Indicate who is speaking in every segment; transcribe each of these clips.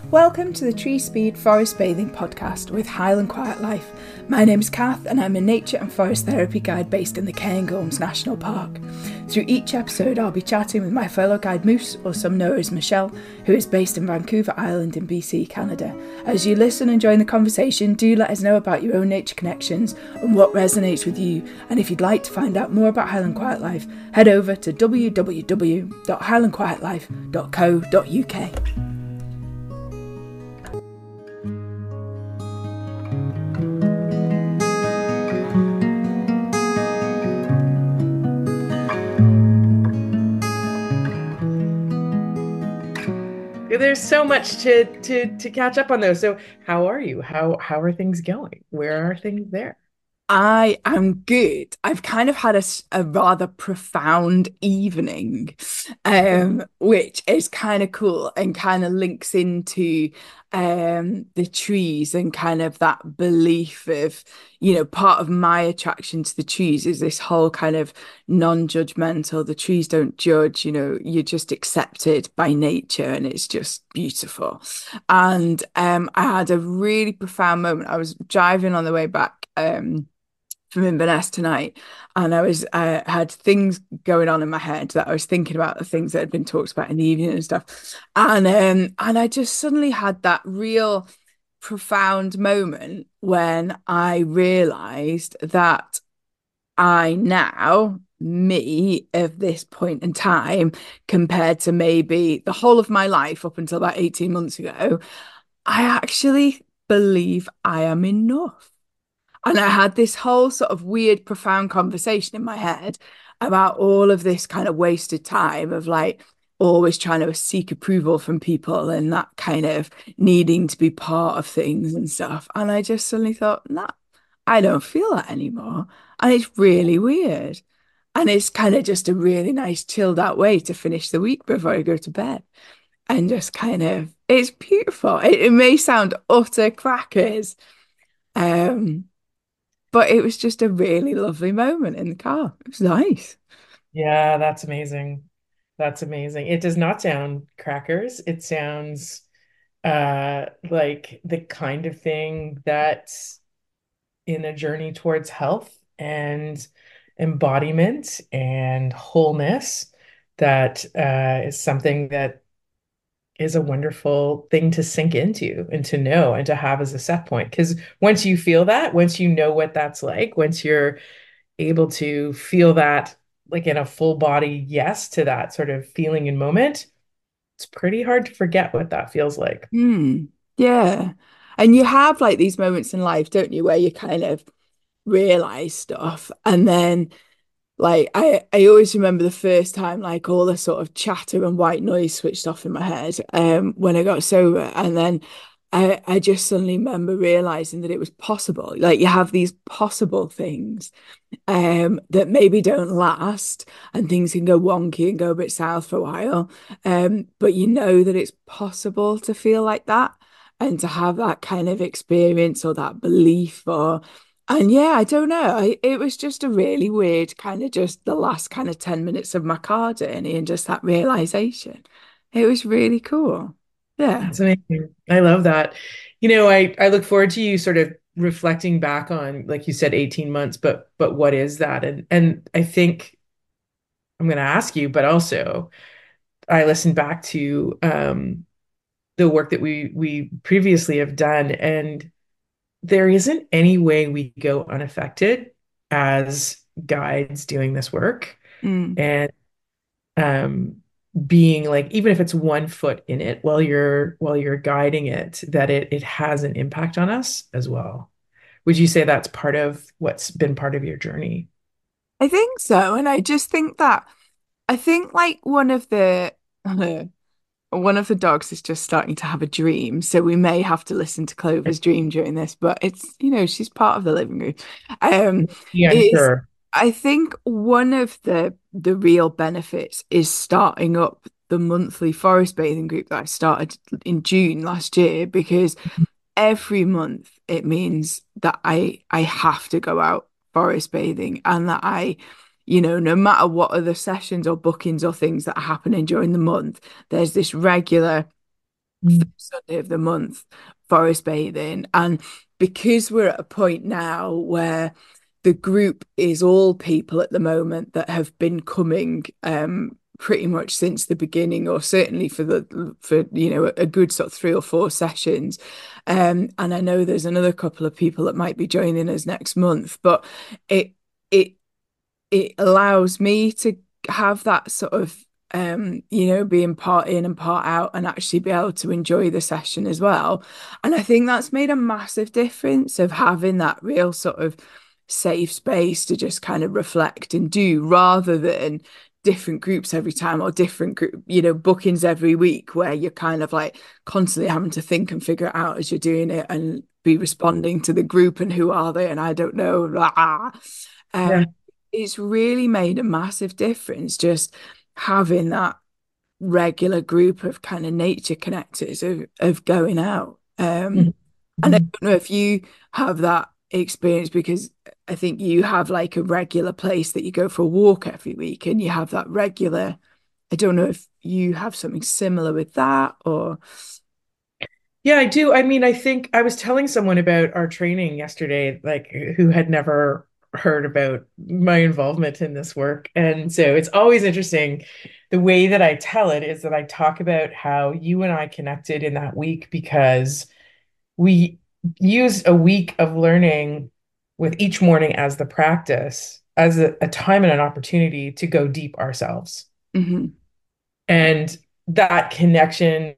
Speaker 1: Welcome to the Tree Speed Forest Bathing Podcast with Highland Quiet Life. My name is Kath and I'm a nature and forest therapy guide based in the Cairngorms National Park. Through each episode I'll be chatting with my fellow guide Moose, or some know as Michelle, who is based in Vancouver Island in BC, Canada. As you listen and join the conversation, do let us know about your own nature connections and what resonates with you. And if you'd like to find out more about Highland Quiet Life, head over to www.highlandquietlife.co.uk.
Speaker 2: There's so much to catch up on those. So how are you? How are things going? Where are things there?
Speaker 1: I am good. I've kind of had a rather profound evening, which is kind of cool and kind of links into the trees and kind of that belief of, part of my attraction to the trees is this whole kind of non-judgmental, the trees don't judge, you're just accepted by nature and it's just beautiful. And I had a really profound moment. I was driving on the way back. From Inverness tonight, and I had things going on in my head that I was thinking about, the things that had been talked about in the evening and stuff, and I just suddenly had that real profound moment when I realized that I now, me of this point in time, compared to maybe the whole of my life up until about 18 months ago, I actually believe I am enough. And I had this whole sort of weird, profound conversation in my head about all of this kind of wasted time of like always trying to seek approval from people and that kind of needing to be part of things and stuff. And I just suddenly thought, nah, I don't feel that anymore. And it's really weird. And it's kind of just a really nice, chilled out way to finish the week before I go to bed. And just kind of, it's beautiful. It may sound utter crackers. Um, but it was just a really lovely moment in the car. It was nice.
Speaker 2: Yeah, that's amazing. That's amazing. It does not sound crackers. It sounds like the kind of thing that's in a journey towards health and embodiment and wholeness that is something that is a wonderful thing to sink into and to know and to have as a set point. Because once you feel that, once you know what that's like, once you're able to feel that like in a full body yes to that sort of feeling and moment, it's pretty hard to forget what that feels like.
Speaker 1: Yeah. And you have like these moments in life, don't you, where you kind of realize stuff. And then like I always remember the first time like all the sort of chatter and white noise switched off in my head when I got sober. And then I just suddenly remember realizing that it was possible. Like you have these possible things that maybe don't last and things can go wonky and go a bit south for a while. But you know that it's possible to feel like that and to have that kind of experience or that belief or and yeah, I don't know. It was just a really weird kind of just the last kind of 10 minutes of my car journey and just that realization. It was really cool. Yeah.
Speaker 2: That's amazing. I love that. I look forward to you sort of reflecting back on, like you said, 18 months, but what is that? And I think I'm going to ask you, but also I listened back to the work that we previously have done, and there isn't any way we go unaffected as guides doing this work.
Speaker 1: Mm.
Speaker 2: And um being like, even if it's 1 foot in it while you're guiding it, that it has an impact on us as well. Would you say that's part of what's been part of your journey?
Speaker 1: I think so. And I just think that I think like one of the dogs is just starting to have a dream, so we may have to listen to Clover's dream during this, but it's, she's part of the living room.
Speaker 2: Yeah, I'm
Speaker 1: Is
Speaker 2: sure.
Speaker 1: I think one of the real benefits is starting up the monthly forest bathing group that I started in June last year, because every month it means that I have to go out forest bathing and that no matter what other sessions or bookings or things that are happening during the month, there's this regular
Speaker 2: Mm.
Speaker 1: Sunday of the month, forest bathing. And because we're at a point now where the group is all people at the moment that have been coming pretty much since the beginning, or certainly for a good sort of 3 or 4 sessions. And I know there's another couple of people that might be joining us next month, but it it it allows me to have that sort of being part in and part out, and actually be able to enjoy the session as well. And I think that's made a massive difference of having that real sort of safe space to just kind of reflect and do, rather than different groups every time, or different group, bookings every week, where you're kind of like constantly having to think and figure it out as you're doing it, and be responding to the group and who are they and I don't know.
Speaker 2: Yeah.
Speaker 1: It's really made a massive difference just having that regular group of kind of nature connectors of going out.
Speaker 2: Mhm.
Speaker 1: And I
Speaker 2: Mhm.
Speaker 1: don't know if you have that experience, because I think you have like a regular place that you go for a walk every week, and you have that regular. I don't know if you have something similar with that, or.
Speaker 2: Yeah, I do. I mean, I think I was telling someone about our training yesterday, like who had never heard about my involvement in this work. And so it's always interesting. The way that I tell it is that I talk about how you and I connected in that week because we used a week of learning with each morning as the practice, as a time and an opportunity to go deep ourselves.
Speaker 1: Mhm.
Speaker 2: And that connection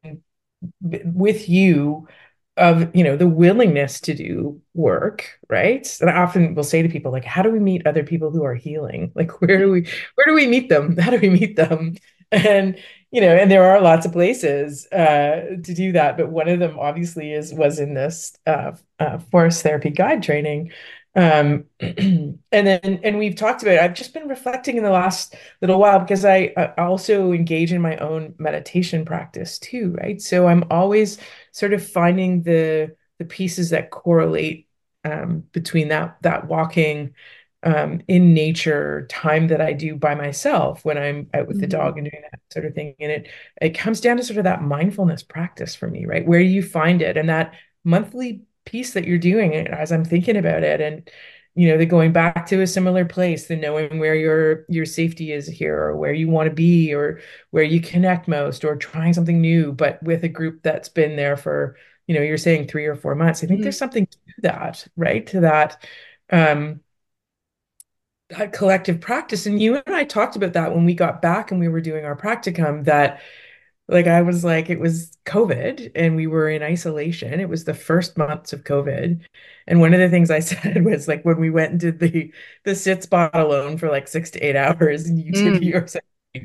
Speaker 2: with you of the willingness to do work, right? And I often will say to people, like, how do we meet other people who are healing? Like, where do we meet them? How do we meet them? And and there are lots of places to do that, but one of them obviously was in this forest therapy guide training. And we've talked about it. I've just been reflecting in the last little while because I also engage in my own meditation practice too, right? So I'm always sort of finding the pieces that correlate between that walking in nature time that I do by myself when I'm out with the
Speaker 1: Mhm.
Speaker 2: dog and doing that sort of thing. And it comes down to sort of that mindfulness practice for me, right? Where you find it and that monthly piece that you're doing as I'm thinking about it. And the going back to a similar place, the knowing where your safety is here, or where you want to be, or where you connect most, or trying something new, but with a group that's been there for, you're saying 3 or 4 months. I think there's
Speaker 1: Mhm.
Speaker 2: something to that, right? To um that collective practice. And you and I talked about that when we got back and we were doing our practicum, that like I was like, it was COVID and we were in isolation. It was the first months of COVID. And one of the things I said was like when we went and did the sit spot alone for like 6 to 8 hours, and you did
Speaker 1: Mm.
Speaker 2: yours,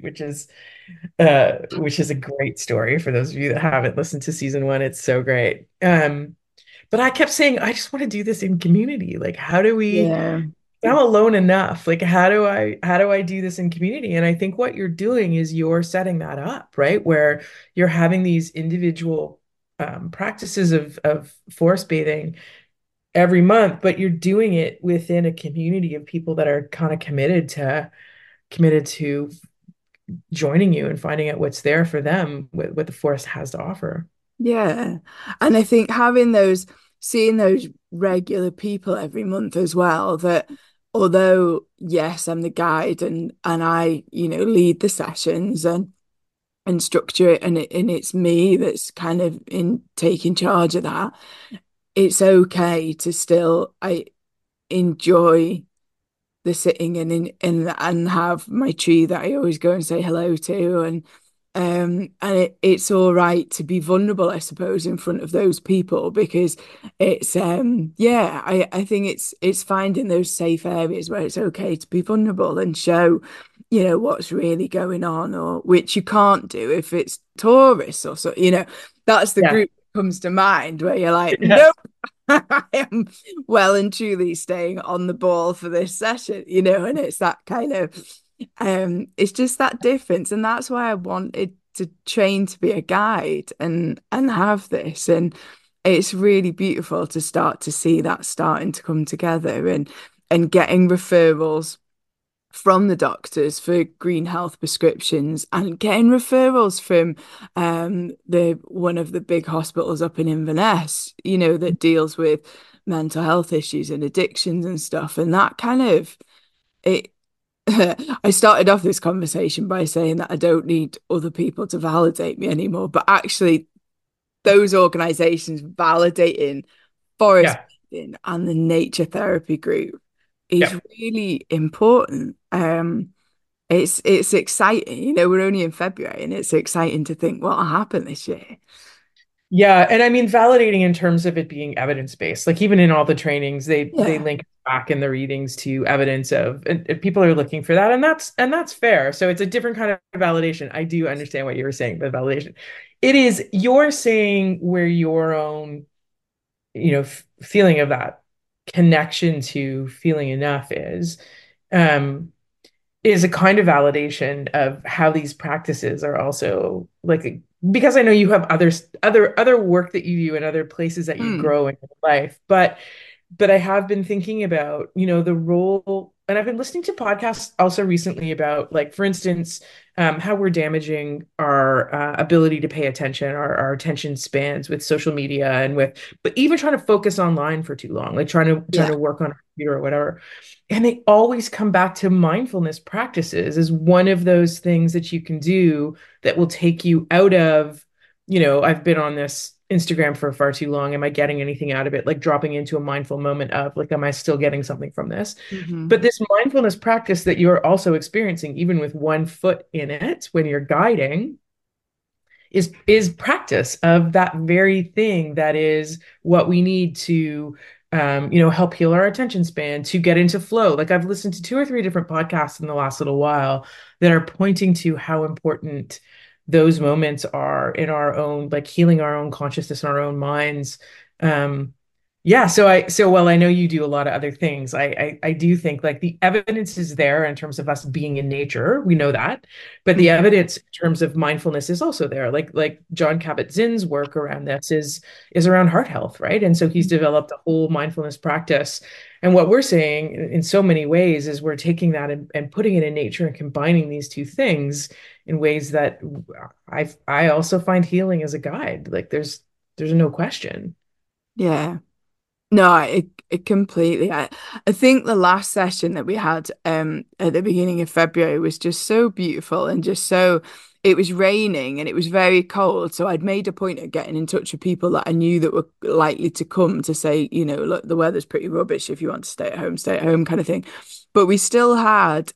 Speaker 2: which is a great story for those of you that haven't listened to season one. It's so great. But I kept saying, I just want to do this in community. Like, how do we
Speaker 1: Yeah.
Speaker 2: I'm alone enough. Like, how do I do this in community? And I think what you're doing is you're setting that up, right? Where you're having these individual practices of forest bathing every month, but you're doing it within a community of people that are kind of committed to joining you and finding out what's there for them, what the forest has to offer.
Speaker 1: Yeah. And I think seeing those regular people every month as well, that although, yes, I'm the guide, and I, lead the sessions and structure it, and it's me that's kind of in taking charge of that, it's okay to still I enjoy the sitting and have my tree that I always go and say hello to, and it's all right to be vulnerable, I suppose, in front of those people, because it's yeah, I think it's finding those safe areas where it's okay to be vulnerable and show what's really going on, or which you can't do if it's tourists or so, that's the
Speaker 2: Yeah.
Speaker 1: group that comes to mind, where you're like,
Speaker 2: Yeah.
Speaker 1: no. I am well and truly staying on the ball for this session, and it's that kind of it's just that difference. And that's why I wanted to train to be a guide and have this. And it's really beautiful to start to see that starting to come together, and getting referrals from the doctors for green health prescriptions and getting referrals from the one of the big hospitals up in Inverness, that deals with mental health issues and addictions and stuff. And that kind of it I started off this conversation by saying that I don't need other people to validate me anymore, but actually those organizations validating forest
Speaker 2: Yeah.
Speaker 1: bathing and the nature therapy group is
Speaker 2: Yeah.
Speaker 1: really important. It's exciting. We're only in February and it's exciting to think what'll happen this year.
Speaker 2: Yeah, and I mean validating in terms of it being evidence-based. Like even in all the trainings, they
Speaker 1: Yeah.
Speaker 2: link back in the readings to evidence of, and people are looking for that, and that's fair. So it's a different kind of validation. I do understand what you were saying, the validation. It is you're saying where your own, feeling of that connection to feeling enough um is a kind of validation of how these practices are also like because I know you have other work that you do and other places that you
Speaker 1: Mm.
Speaker 2: grow in your life, but I have been thinking about, the role, and I've been listening to podcasts also recently about, like, for instance, how we're damaging our ability to pay attention, our attention spans with social media and but even trying to focus online for too long, like trying
Speaker 1: Yeah.
Speaker 2: to work on a computer or whatever. And they always come back to mindfulness practices as one of those things that you can do that will take you out of, I've been on this Instagram for far too long. Am I getting anything out of it? Like dropping into a mindful moment of, like, am I still getting something from this?
Speaker 1: Hmm.
Speaker 2: But this mindfulness practice that you're also experiencing, even with one foot in it when you're guiding, is practice of that very thing that is what we need to help heal our attention span, to get into flow. Like I've listened to two or three different podcasts in the last little while that are pointing to how important those moments are in our own, like, healing our own consciousness and our own minds. um yeah, so while I know you do a lot of other things, I do think, like, the evidence is there in terms of us being in nature. We know that, but the evidence in terms of mindfulness is also there. Like John Kabat-Zinn's work around this is around heart health, right? And so he's developed a whole mindfulness practice. And what we're saying in so many ways is we're taking that and putting it in nature and combining these two things in ways that I also find healing as a guide. Like there's no question.
Speaker 1: Yeah. No, it completely. I think the last session that we had at the beginning of February was just so beautiful and just so it was raining and it was very cold. So I'd made a point of getting in touch with people that I knew that were likely to come to say, look, the weather's pretty rubbish. If you want to stay at home kind of thing. But we still had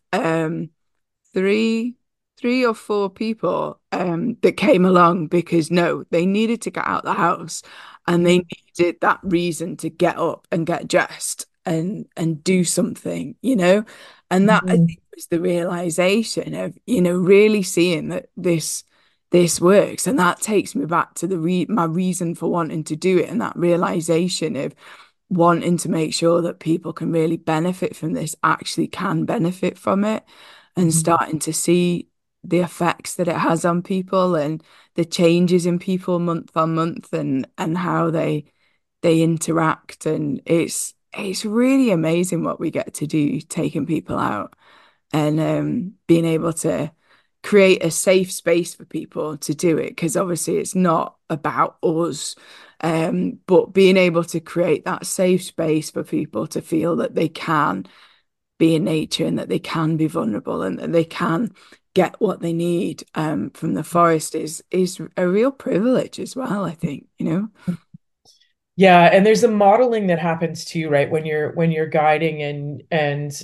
Speaker 1: three three or four people that came along because no, they needed to get out the house and they needed that reason to get up and get dressed and do something, And that I
Speaker 2: Mhm.
Speaker 1: think was the realization of, really seeing that this works. And that takes me back to my reason for wanting to do it and that realization of wanting to make sure that people can really benefit from this, actually can benefit from it, and
Speaker 2: Mhm.
Speaker 1: starting to see the effects that it has on people and the changes in people month on month and how they interact. And it's really amazing what we get to do taking people out and being able to create a safe space for people to do it, because obviously it's not about us, but being able to create that safe space for people to feel that they can be in nature and that they can be vulnerable and that they can get what they need from the forest is a real privilege as well, I think.
Speaker 2: Yeah, and there's a modeling that happens too, right? When you're guiding and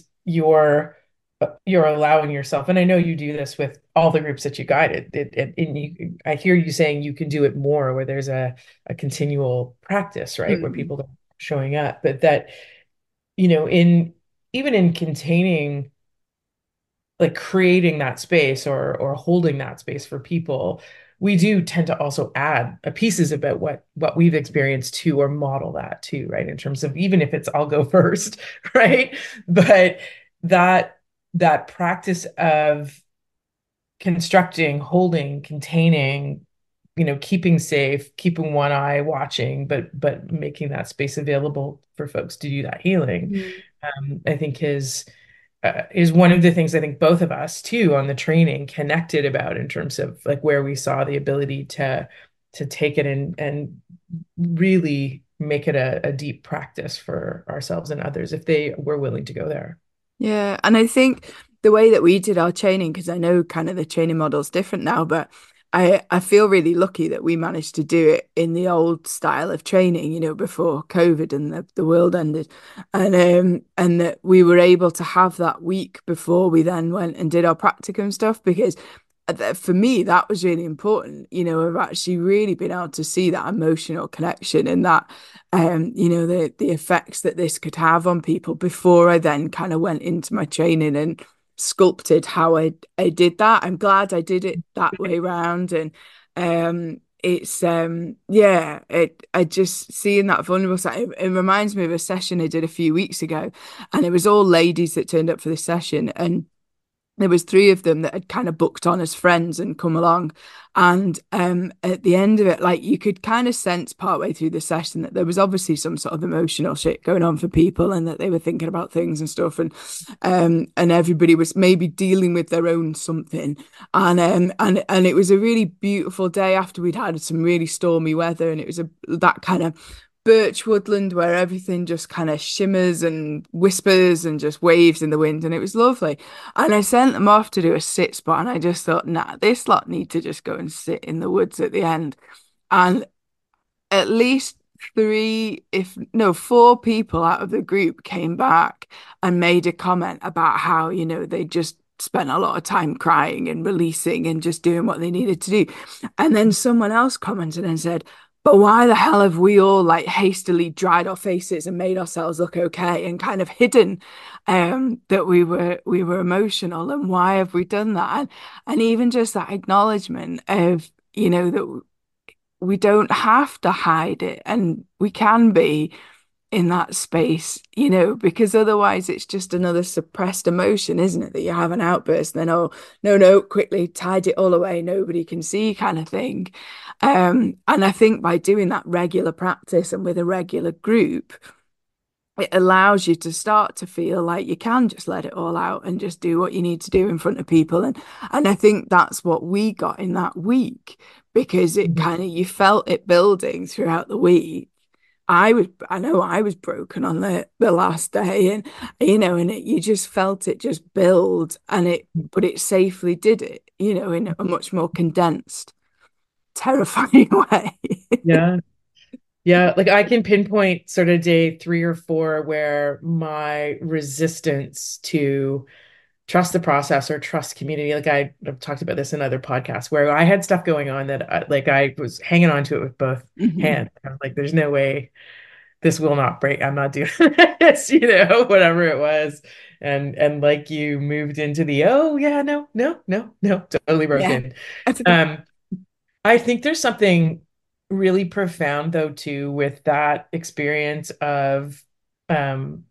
Speaker 2: you're allowing yourself, and I know you do this with all the groups that you guided. I hear you saying you can do it more where there's a continual practice, right? Where
Speaker 1: Mm.
Speaker 2: people are showing up, but that, in even in containing, like, creating that space or holding that space for people, we do tend to also add pieces about what we've experienced to, or model that too, right? In terms of, even if it's I'll go first, right? But that that practice of constructing, holding, containing, keeping safe, keeping one eye watching, but making that space available for folks to do that healing,
Speaker 1: Mm.
Speaker 2: I think is is one of the things I think both of us too on the training connected about in terms of like where we saw the ability to take it and really make it a deep practice for ourselves and others if they were willing to go there.
Speaker 1: Yeah, and I think the way that we did our training, because I know kind of the training model's different now, but I feel really lucky that we managed to do it in the old style of training, before COVID and the world ended. And that we were able to have that week before we then went and did our practicum stuff, because for me that was really important, of actually really being able to see that emotional connection and that the effects that this could have on people before I then kind of went into my training and sculpted how I did that. I'm glad I did it that way round. And it's yeah, I just seeing that vulnerable side, it reminds me of a session I did a few weeks ago, and it was all ladies that turned up for this session, and there was three of them that had kind of booked on as friends and come along. And at the end of it, like you could kind of sense partway through the session that there was obviously some sort of emotional shit going on for people, and that they were thinking about things and stuff, and everybody was maybe dealing with their own something. And it was a really beautiful day after we'd had some really stormy weather, and it was that kind of birch woodland where everything just kind of shimmers and whispers and just waves in the wind, and it was lovely. And I sent them off to do a sit spot, and I just thought, nah, this lot need to just go and sit in the woods at the end. And at least three, if no, four people out of the group came back and made a comment about how, they just spent a lot of time crying and releasing and just doing what they needed to do. And then someone else commented and said, but why the hell have we all like hastily dried our faces and made ourselves look okay and kind of hidden that we were emotional, and why have we done that? And even just that acknowledgement of, that we don't have to hide it, and we can be in that space, because otherwise it's just another suppressed emotion, isn't it? That you have an outburst, and then, oh, no, no, quickly tied it all away, nobody can see, kind of thing. And I think by doing that regular practice and with a regular group, it allows you to start to feel like you can just let it all out and just do what you need to do in front of people. And I think that's what we got in that week, because it
Speaker 2: Mhm.
Speaker 1: kind of, you felt it building throughout the week. I know I was broken on the last day, and you just felt it just build, and but it safely did it, in a much more condensed, terrifying way.
Speaker 2: Yeah. Yeah, like I can pinpoint sort of day 3 or 4 where my resistance to trust the process or trust community, like I've talked about this in other podcasts, where I had stuff going on that I was hanging on to it with both
Speaker 1: Mhm.
Speaker 2: hands. I was like, there's no way this will not break. I'm not doing this, whatever it was. And like you moved into the, oh yeah, no, no, no, no, totally
Speaker 1: Yeah.
Speaker 2: broken. Um, I think there's something really profound though too with that experience of um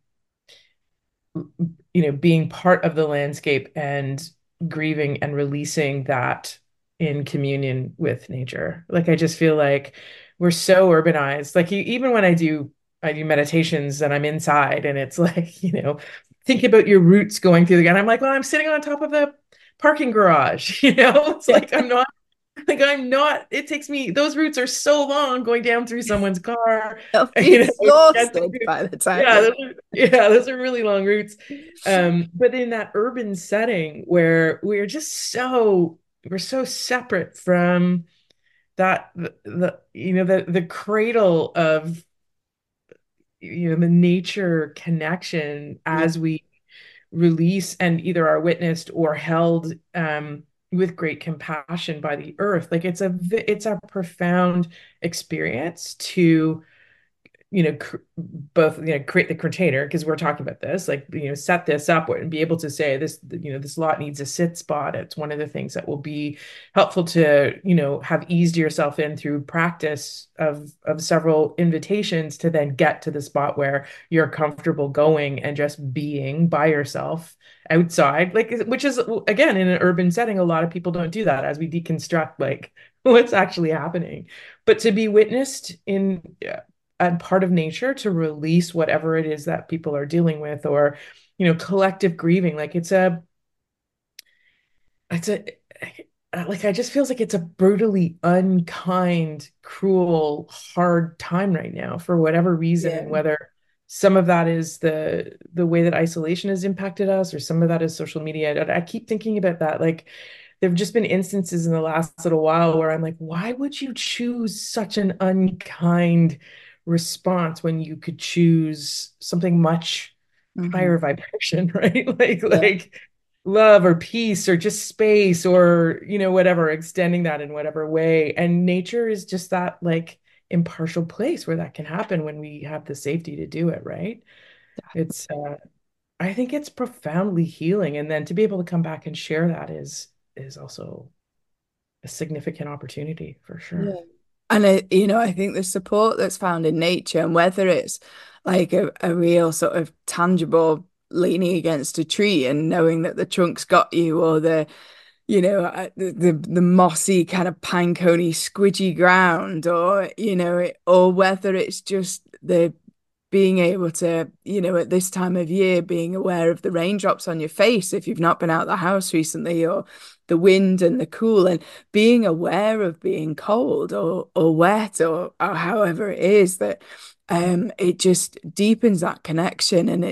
Speaker 2: being part of the landscape and grieving and releasing that in communion with nature. Like I just feel like we're so urbanized. Like even when I do meditations and I'm inside and it's like, think about your roots going through the and I'm like, well, I'm sitting on top of the parking garage, it's
Speaker 1: Yeah.
Speaker 2: like I'm not, it takes me, those routes are so long going down through someone's car,
Speaker 1: I'll be
Speaker 2: you know, get
Speaker 1: exhausted
Speaker 2: to-
Speaker 1: by the time
Speaker 2: yeah,
Speaker 1: you.
Speaker 2: those are really long routes. But in that urban setting where we're so separate from that, the cradle of, the nature connection
Speaker 1: Yeah.
Speaker 2: as we release and either are witnessed or held with great compassion by the earth. Like it's a profound experience to both create the container because we're talking about this, like set this up and be able to say this, this lot needs a sit spot. It's one of the things that will be helpful to have eased yourself in through practice of several invitations to then get to the spot where you're comfortable going and just being by yourself outside, like, which is again in an urban setting, a lot of people don't do that as we deconstruct like what's actually happening. But to be witnessed in and part of nature to release whatever it is that people are dealing with or collective grieving. Like it's a like I just feels like it's a brutally unkind, cruel, hard time right now for whatever reason, and
Speaker 1: Yeah.
Speaker 2: whether some of that is the way that isolation has impacted us, or some of that is social media. I keep thinking about that. Like there have just been instances in the last little while where I'm like, why would you choose such an unkind response when you could choose something much higher
Speaker 1: Hmm.
Speaker 2: vibration, right? Like
Speaker 1: Yeah.
Speaker 2: like love or peace or just space or whatever, extending that in whatever way. And nature is just that like impartial place where that can happen when we have the safety to do it, right? It's I think it's profoundly healing. And then to be able to come back and share that is also a significant opportunity for
Speaker 1: Yeah.
Speaker 2: sure.
Speaker 1: And I think the support that's found in nature, and whether it's like a real sort of tangible leaning against a tree and knowing that the trunk's got you, or the mossy kind of pinecone squidgy ground, or whether it's just the being able to, at this time of year, being aware of the raindrops on your face if you've not been out the house recently, or the wind and the cool, and being aware of being cold or wet, or however it is that it just deepens that connection, and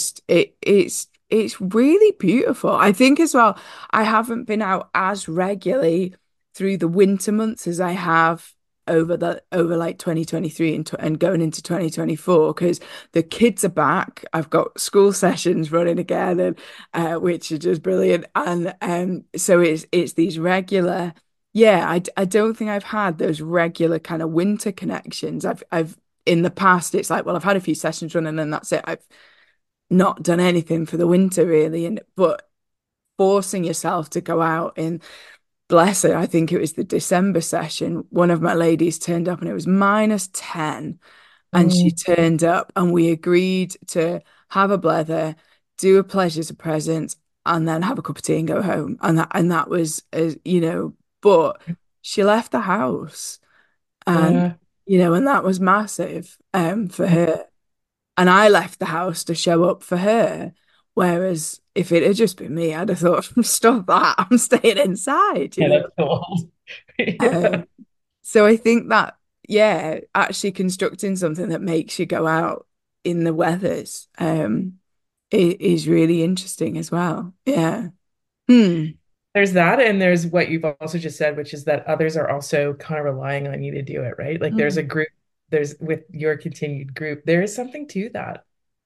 Speaker 1: it's really beautiful. I think as well, I haven't been out as regularly through the winter months as I have over like 2023 and going into 2024, because the kids are back. I've got school sessions running again, and which are just brilliant. And so it's these regular, yeah, I don't think I've had those regular kind of winter connections. I've in the past, it's like, well, I've had a few sessions running and that's it. I've not done anything for the winter really. And but forcing yourself to go out in, bless her, I think it was the December session, one of my ladies turned up and it was -10. And she
Speaker 2: Mm,
Speaker 1: turned up and we agreed to have a blether, do a pleasures of presents, and then have a cup of tea and go home. And that was, but she left the house, and
Speaker 2: yeah.
Speaker 1: and that was massive for her. And I left the house to show up for her. Whereas if it had just been me, I'd have thought, stop that, I'm staying inside,
Speaker 2: Yeah, that's cool. Yeah.
Speaker 1: Um, so I think that, yeah, actually constructing something that makes you go out in the weathers is really interesting as well. Yeah. Hmm.
Speaker 2: There's that, and there's what you've also just said, which is that others are also kind of relying on you to do it, right? Like there's a
Speaker 1: Mm.
Speaker 2: group, there's with your continued group, there is something to that.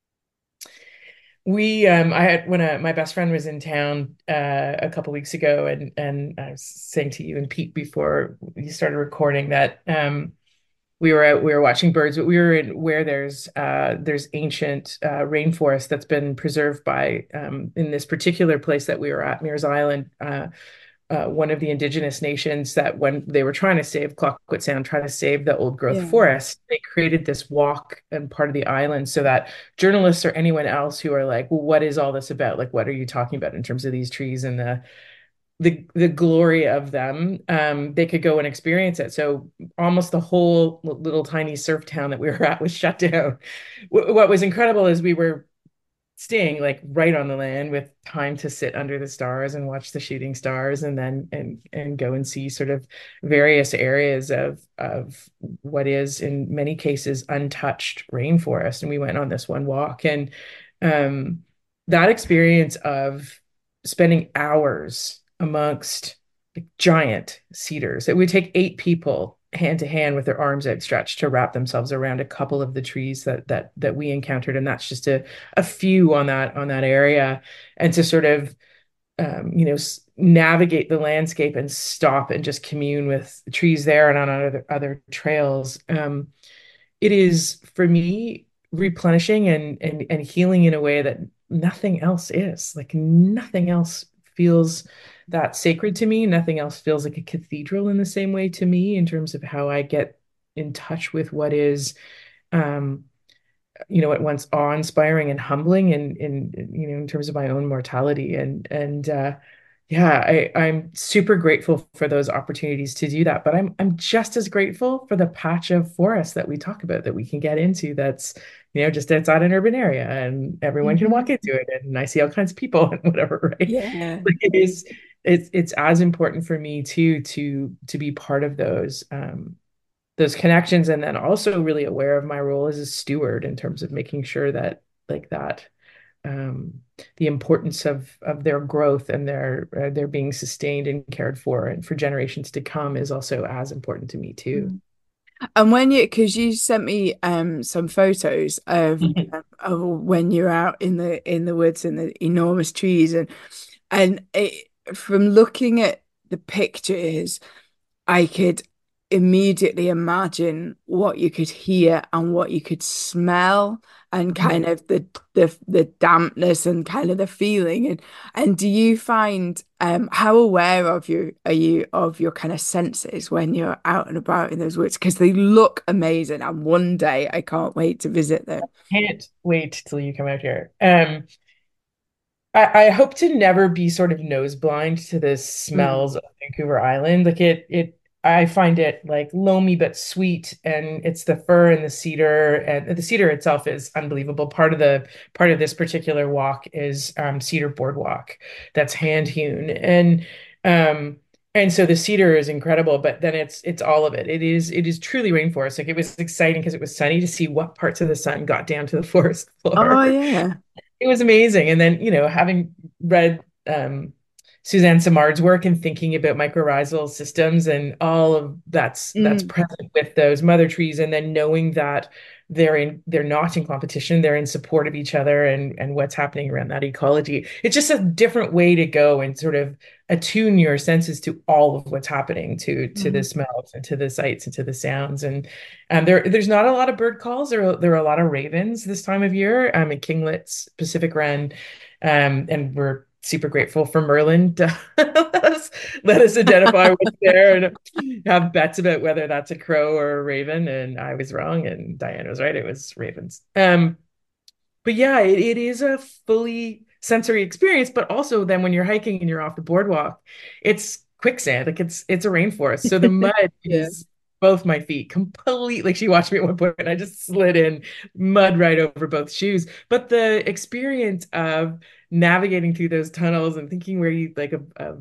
Speaker 2: I had when my best friend was in town a couple weeks ago, and I was saying to you and Pete before you started recording that we were watching birds, but we were in where there's ancient rainforest that's been preserved by in this particular place that we were at, Mears Island. One of the indigenous nations that when they were trying to save Clayoquot Sound, trying to save the old growth
Speaker 1: Yeah.
Speaker 2: forest, they created this walk and part of the island so that journalists or anyone else who are like, well, what is all this about? Like, what are you talking about in terms of these trees and the glory of them? They could go and experience it. So almost the whole little tiny surf town that we were at was shut down. What was incredible is we were staying like right on the land with time to sit under the stars and watch the shooting stars and then and go and see sort of various areas of what is in many cases untouched rainforest. And we went on this one walk, and um that experience of spending hours amongst like giant cedars. It would take 8 people hand to hand with their arms outstretched to wrap themselves around a couple of the trees that we encountered, and that's just a few on that area, and to sort of navigate the landscape and stop and just commune with the trees there and on other trails. It is for me replenishing and healing in a way that nothing else is. Like nothing else feels that sacred to me. Nothing else feels like a cathedral in the same way to me in terms of how I get in touch with what is um at once awe-inspiring and humbling in terms of my own mortality and Yeah, I'm super grateful for those opportunities to do that. But I'm just as grateful for the patch of forest that we talk about that we can get into that's, just outside an urban area and everyone can walk
Speaker 1: Mhm.
Speaker 2: into it and I see all kinds of people and whatever, right?
Speaker 1: Yeah.
Speaker 2: Like it's as important for me too to be part of those connections and then also really aware of my role as a steward in terms of making sure that like that um, the importance of their growth and their being sustained and cared for and for generations to come is also as important to me too.
Speaker 1: Mm. And when you, because you sent me some photos of when you're out in the woods and the enormous trees and from looking at the pictures, I could immediately imagine what you could hear and what you could smell and kind of the dampness and kind of the feeling and do you find how aware of you are you of your kind of senses when you're out and about in those woods because they look amazing and one day I can't wait to visit them.
Speaker 2: Can't wait till you come out here. I hope to never be sort of nose blind to the
Speaker 1: Mm,
Speaker 2: smells of Vancouver Island. I find it like loamy but sweet, and it's the fir and the cedar, and the cedar itself is unbelievable. Part of this particular walk is Cedar Boardwalk, that's hand hewn, um, and so the cedar is incredible. But then it's all of it. It is truly rainforest. Like it was exciting because it was sunny to see what parts of the sun got down to the forest
Speaker 1: oh
Speaker 2: floor.
Speaker 1: yeah.
Speaker 2: It was amazing. And then, having read Suzanne Simard's work and thinking about mycorrhizal systems and all of that's
Speaker 1: Mm,
Speaker 2: present with those mother trees, and then knowing that they're not in competition, they're in support of each other and what's happening around that ecology. It's just a different way to go and sort of attune your senses to all of what's happening to the
Speaker 1: mm.
Speaker 2: smells and to the sights and to the sounds. And there's not a lot of bird calls. There are a lot of ravens this time of year, and kinglets, Pacific wren, and we're super grateful for Merlin to let us identify what's there and have bets about whether that's a crow or a raven. And I was wrong, and Diane was right. It was ravens. But yeah, it is a fully sensory experience. But also, then when you're hiking and you're off the boardwalk, it's quicksand. Like it's a rainforest, so the mud
Speaker 1: Yeah.
Speaker 2: is both my feet completely. Like she watched me at one point, and I just slid in mud right over both shoes. But the experience of navigating through those tunnels and thinking where you like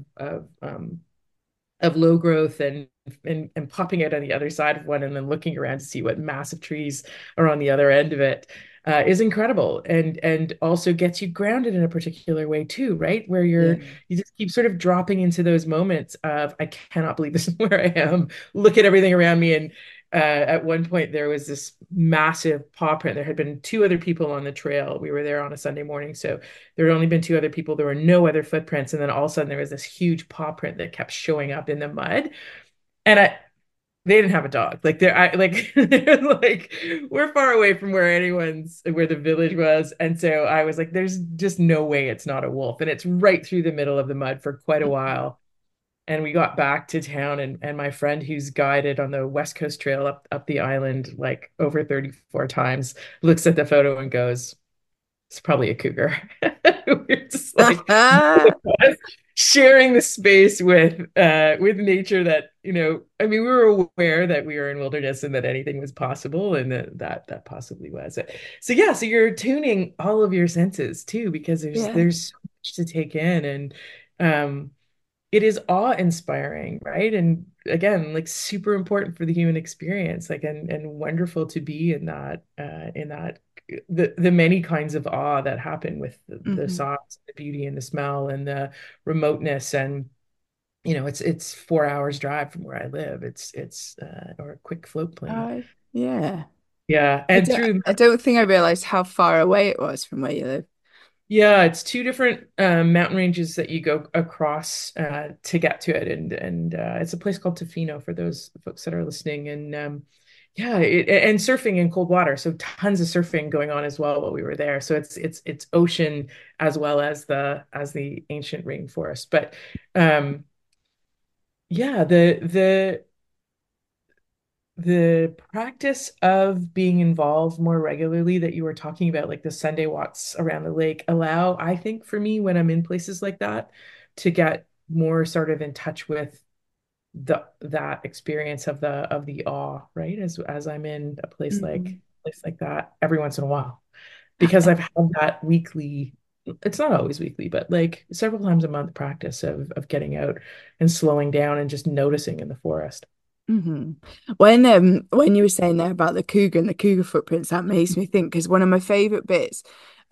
Speaker 2: of low growth and popping out on the other side of one and then looking around to see what massive trees are on the other end of it is incredible and also gets you grounded in a particular way too, right? Where
Speaker 1: Yeah.
Speaker 2: you just keep sort of dropping into those moments of I cannot believe this is where I am. Look at everything around me. And at one point there was this massive paw print. There had been two other people on the trail. We were there on a Sunday morning, so there had only been two other people. There were no other footprints. And then all of a sudden there was this huge paw print that kept showing up in the mud. And they didn't have a dog. Like they're like we're far away from where the village was. And so I was like, there's just no way it's not a wolf. And it's right through the middle of the mud for quite a while. And we got back to town and my friend who's guided on the West Coast Trail up the island like over 34 times looks at the photo and goes, it's probably a cougar. We're just like sharing the space with nature that, I mean, we were aware that we were in wilderness and that anything was possible and that possibly was it. So yeah, so you're tuning all of your senses too, because
Speaker 1: Yeah.
Speaker 2: there's so much to take in and um it is awe-inspiring, right? And again, like super important for the human experience, like and wonderful to be in that the many kinds of awe that happen with the
Speaker 1: Mhm.
Speaker 2: sounds, the beauty and the smell and the remoteness. And it's 4 hours drive from where I live. It's or a quick float plane.
Speaker 1: Yeah.
Speaker 2: Yeah, and through
Speaker 1: I don't think I realized how far away it was from where you live.
Speaker 2: Yeah, it's two different mountain ranges that you go across to get to it, and it's a place called Tofino for those folks that are listening. And yeah, and surfing in cold water, so tons of surfing going on as well while we were there. So it's ocean as well as the ancient rainforest. But um, yeah, the practice of being involved more regularly that you were talking about, like the Sunday walks around the lake, allow, I think, for me, when I'm in places like that, to get more sort of in touch with the that experience of the awe, right? As I'm in
Speaker 1: Mhm.
Speaker 2: a place like that every once in a while. Because I've had that weekly, it's not always weekly, but like several times a month practice of getting out and slowing down and just noticing in the forest.
Speaker 1: Hmm. When you were saying there about the cougar and the cougar footprints, that makes me think because one of my favorite bits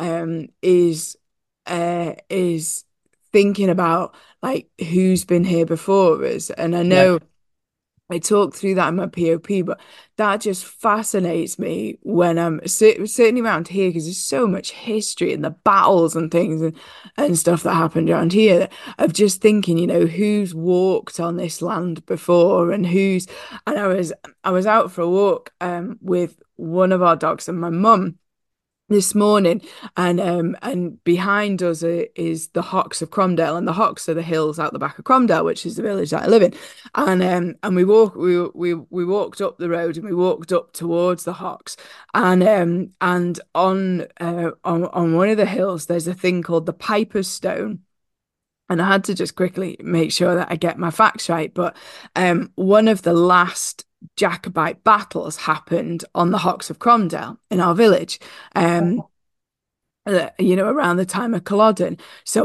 Speaker 1: is thinking about like who's been here before us. And I
Speaker 2: Yeah.
Speaker 1: know I talk through that in my POP, but that just fascinates me when I'm certainly around here because there's so much history and the battles and things and stuff that happened around here of just thinking, who's walked on this land before and and I was out for a walk with one of our dogs and my mum this morning and behind us is the Hocks of Cromdale, and the Hocks are the hills out the back of Cromdale, which is the village that I live in. And we walked up the road and we walked up towards the Hocks, and on one of the hills there's a thing called the Piper's Stone. And I had to just quickly make sure that I get my facts right. But one of the last Jacobite battles happened on the Hocks of Cromdale in our village. Um, around the time of Culloden. So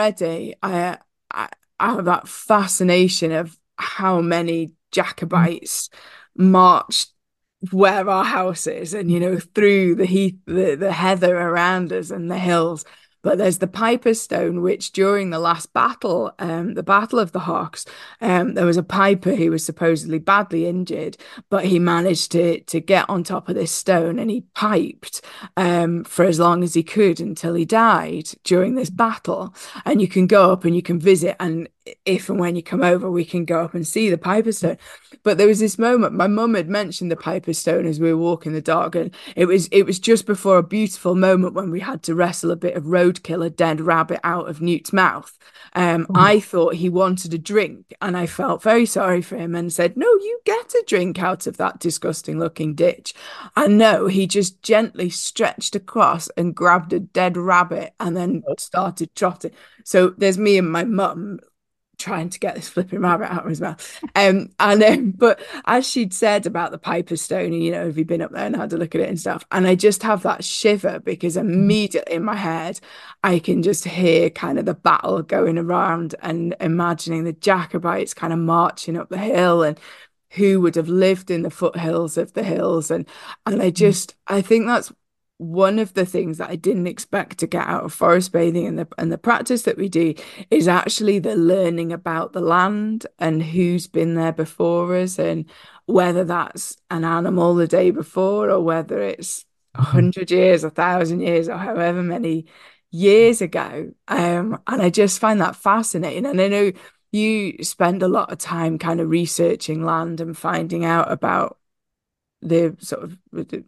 Speaker 1: I I have that fascination of how many Jacobites marched where our house is and through the heath, the heather around us and the hills. But there's the Piper's Stone, which during the last battle, the Battle of the Hawks, there was a piper who was supposedly badly injured, but he managed to get on top of this stone and he piped for as long as he could until he died during this battle. And you can go up and you can visit, and if and when you come over, we can go up and see the Piper Stone. But there was this moment, my mum had mentioned the Piper Stone as we were walking the dog, and it was just before a beautiful moment when we had to wrestle a bit of roadkill, a dead rabbit out of Newt's mouth. I thought he wanted a drink, and I felt very sorry for him and said, "No, you get a drink out of that disgusting looking ditch." And no, he just gently stretched across and grabbed a dead rabbit and then started trotting. So there's me and my mum trying to get this flipping rabbit out of his mouth. But as she'd said about the Piper Stone, have you been up there and had a look at it and stuff? And I just have that shiver because immediately in my head, I can just hear kind of the battle going around and imagining the Jacobites kind of marching up the hill and who would have lived in the foothills of the hills. And I think that's one of the things that I didn't expect to get out of forest bathing and the practice that we do is actually the learning about the land and who's been there before us and whether that's an animal the day before or whether it's 100 years, 1,000 years, or however many years ago. And I just find that fascinating. And I know you spend a lot of time kind of researching land and finding out about the sort of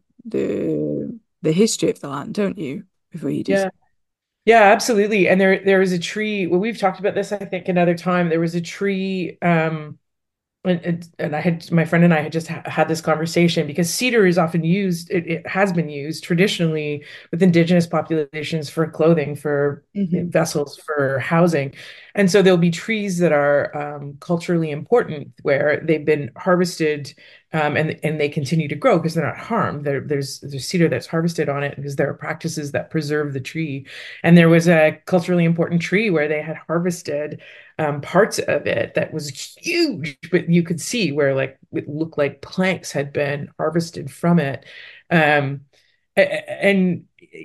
Speaker 1: the history of the land, don't you? Before you do
Speaker 2: Yeah. Yeah, absolutely. And there was a tree. Well, we've talked about this, I think, another time. There was a tree, and I had my friend and I had just had this conversation because cedar is often used. It has been used traditionally with indigenous populations for clothing, for
Speaker 1: hmm
Speaker 2: vessels, for housing, and so there'll be trees that are culturally important where they've been harvested. And they continue to grow because they're not harmed. There's cedar that's harvested on it because there are practices that preserve the tree. And there was a culturally important tree where they had harvested parts of it that was huge, but you could see where like it looked like planks had been harvested from it. Um, and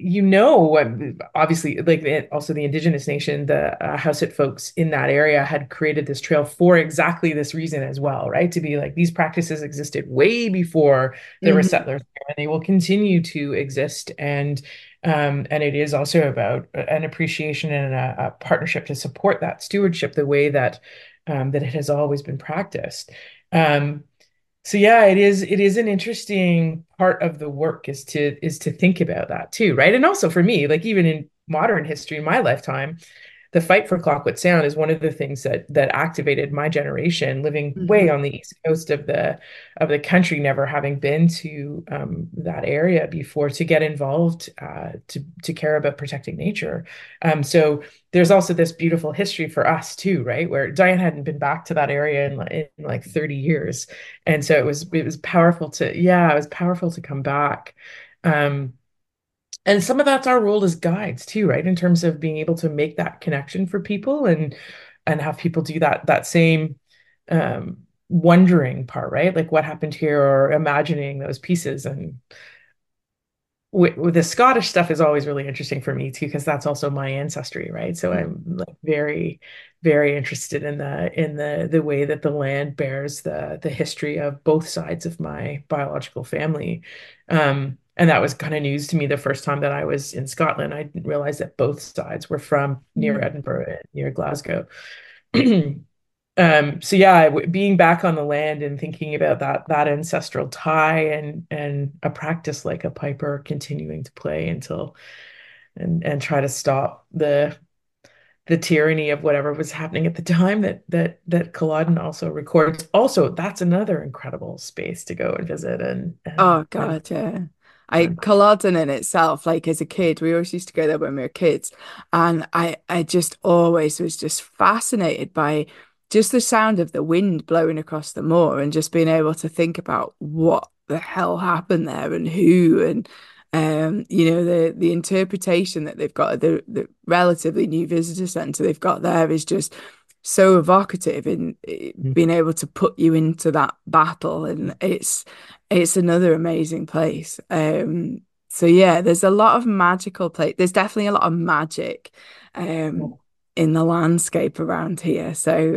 Speaker 2: obviously, like also the indigenous nation, the Hausa folks in that area had created this trail for exactly this reason as well, right? To be like these practices existed way before there were
Speaker 1: hmm
Speaker 2: settlers there, and they will continue to exist. And it is also about an appreciation and a partnership to support that stewardship the way that that it has always been practiced. Um, so yeah, it is an interesting part of the work is to think about that too, right? And also for me, like even in modern history in my lifetime, the fight for Clayoquot Sound is one of the things that activated my generation, living way
Speaker 1: Mhm.
Speaker 2: on the east coast of the country, never having been to that area before, to get involved, to care about protecting nature. So there's also this beautiful history for us too, right? Where Diane hadn't been back to that area in like 30 years. And so it was powerful to, yeah, it was powerful to come back. Um, and some of that's our role as guides too, right? In terms of being able to make that connection for people and have people do that same wondering part, right? Like what happened here, or imagining those pieces. And with the Scottish stuff is always really interesting for me too, because that's also my ancestry, right? So I'm like very, very interested in the way that the land bears the history of both sides of my biological family. And that was kind of news to me the first time that I was in Scotland. I didn't realize that both sides were from near
Speaker 1: Mhm.
Speaker 2: Edinburgh, near Glasgow. So yeah, being back on the land and thinking about that ancestral tie and a practice like a piper continuing to play until and try to stop the tyranny of whatever was happening at the time that Culloden also records. Also, that's another incredible space to go and visit
Speaker 1: Oh
Speaker 2: and
Speaker 1: God, yeah.
Speaker 2: learn.
Speaker 1: Culloden in itself, like as a kid, we always used to go there when we were kids, and I just always was just fascinated by just the sound of the wind blowing across the moor, and just being able to think about what the hell happened there and who, and the interpretation that they've got, the relatively new visitor centre they've got there is just so evocative in being able to put you into that battle, and it's another amazing place. So yeah, there's a lot of magical place. There's definitely a lot of magic um in the landscape around here.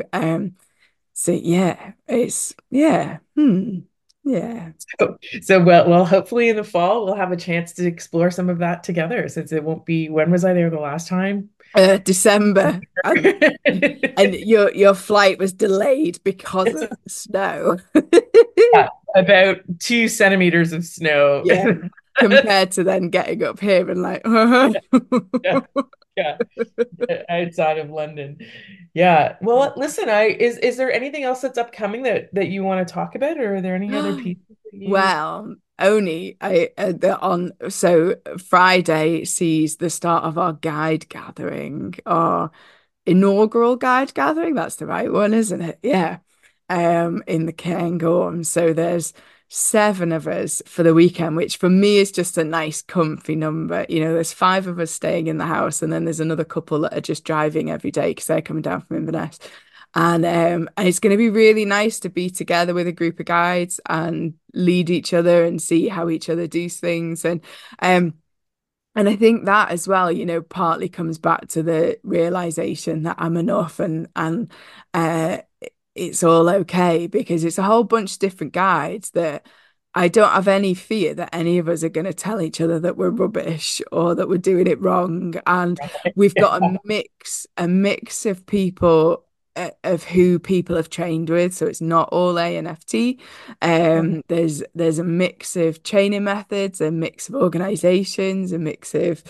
Speaker 1: So yeah, it's yeah. Yeah.
Speaker 2: So hopefully in the fall we'll have a chance to explore some of that together, since it won't be, when was I there the last time?
Speaker 1: December, and your flight was delayed because of the snow.
Speaker 2: Yeah, about 2 centimeters of snow.
Speaker 1: Yeah, compared to then getting up here and like
Speaker 2: Yeah, yeah, outside of London. Yeah. Well, listen, is there anything else that's upcoming that you want to talk about, or are there any other pieces that you?
Speaker 1: Well, only I the on so Friday sees the start of our guide gathering, our inaugural guide gathering. That's the right one, isn't it? Yeah. In the Cairngorm. So there's seven of us for the weekend, which for me is just a nice, comfy number. There's five of us staying in the house, and then there's another couple that are just driving every day because they're coming down from Inverness. And it's going to be really nice to be together with a group of guides and lead each other and see how each other do things. Um, and I think that as well, partly comes back to the realization that I'm enough, and uh, it's all okay, because it's a whole bunch of different guides that I don't have any fear that any of us are going to tell each other that we're rubbish or that we're doing it wrong. And we've got a mix of people, of who people have trained with. So it's not all ANFT. There's a mix of training methods, a mix of organizations, a mix of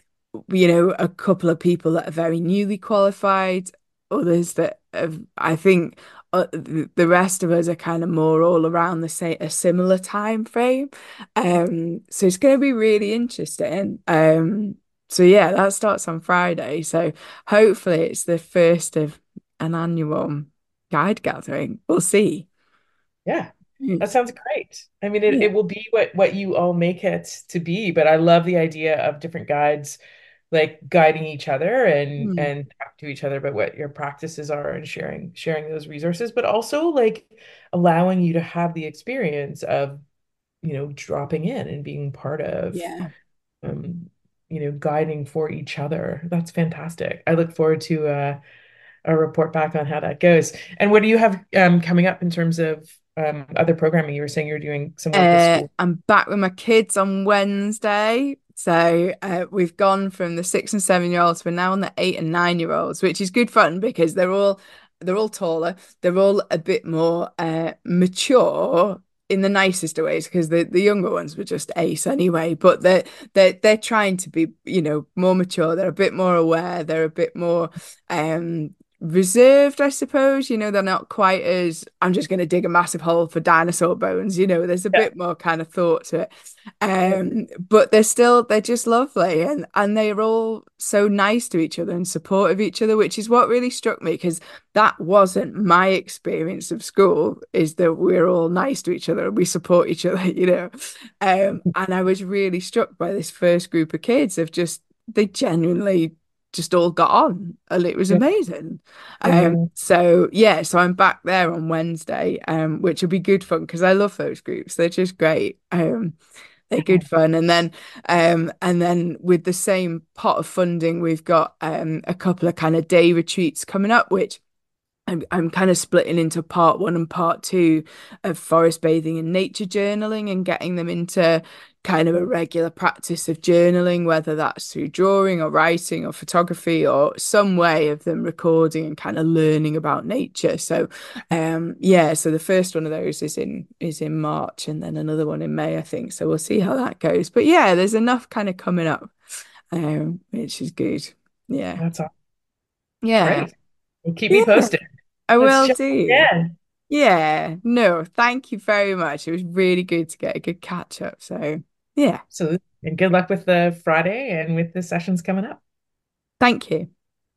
Speaker 1: a couple of people that are very newly qualified, others that have, I think, the rest of us are kind of more all around a similar time frame. So it's going to be really interesting. So yeah, that starts on Friday. So hopefully it's the first of an annual guide gathering. We'll see.
Speaker 2: Yeah,
Speaker 1: Mm.
Speaker 2: that sounds great. I mean, it
Speaker 1: Yeah.
Speaker 2: will be what you all make it to be, but I love the idea of different guides like guiding each other
Speaker 1: Mm.
Speaker 2: and talk to each other about what your practices are and sharing those resources, but also like allowing you to have the experience of, dropping in and being part of
Speaker 1: Yeah.
Speaker 2: um, guiding for each other. That's fantastic. I look forward to a report back on how that goes. And what do you have coming up in terms of other programming? You were saying you're doing some work with school.
Speaker 1: I'm back with my kids on Wednesday. So we've gone from the 6 and 7 year olds. We're now on the 8 and 9 year olds, which is good fun because they're all taller. They're all a bit more mature. in the nicest of ways, because the younger ones were just ace anyway, but they're trying to be, more mature. They're a bit more aware, they're a bit more reserved, I suppose. They're not quite as, I'm just going to dig a massive hole for dinosaur bones. There's a
Speaker 2: Yeah.
Speaker 1: bit more kind of thought to it. But they're just lovely, and they're all so nice to each other and supportive of each other, which is what really struck me, because that wasn't my experience of school, is that we're all nice to each other and we support each other, and I was really struck by this first group of kids of just, they genuinely just all got on, and it was
Speaker 2: Yeah.
Speaker 1: amazing.
Speaker 2: Yeah.
Speaker 1: So yeah, so I'm back there on Wednesday, which will be good fun, because I love those groups. They're just great. They're good fun. And then with the same pot of funding, we've got a couple of kind of day retreats coming up, which I'm kind of splitting into part one and part two of forest bathing and nature journaling, and getting them into kind of a regular practice of journaling, whether that's through drawing or writing or photography, or some way of them recording and kind of learning about nature. So yeah, so the first one of those is in March, and then another one in May, I think. So we'll see how that goes. But yeah, there's enough kind of coming up, which is good. Yeah.
Speaker 2: That's all.
Speaker 1: Yeah.
Speaker 2: Great. Well, keep me
Speaker 1: Yeah.
Speaker 2: posted.
Speaker 1: I
Speaker 2: Let's
Speaker 1: will
Speaker 2: chat
Speaker 1: do.
Speaker 2: again.
Speaker 1: Yeah, no, thank you very much. It was really good to get a good catch up. So, yeah,
Speaker 2: Absolutely. And good luck with the Friday and with the sessions coming up.
Speaker 1: thank you.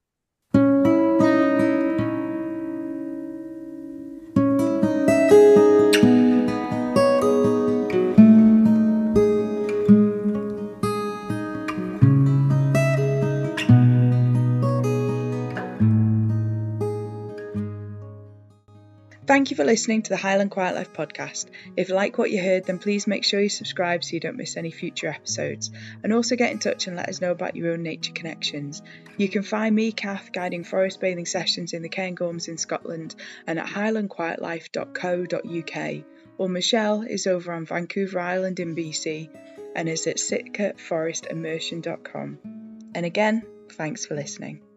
Speaker 1: Thank you for listening to the Highland Quiet Life podcast. If you like what you heard, then please make sure you subscribe so you don't miss any future episodes. And also get in touch and let us know about your own nature connections. You can find me, Kath, guiding forest bathing sessions in the Cairngorms in Scotland and at highlandquietlife.co.uk. Or Michelle is over on Vancouver Island in BC and is at sitkaforestimmersion.com. And again, thanks for listening.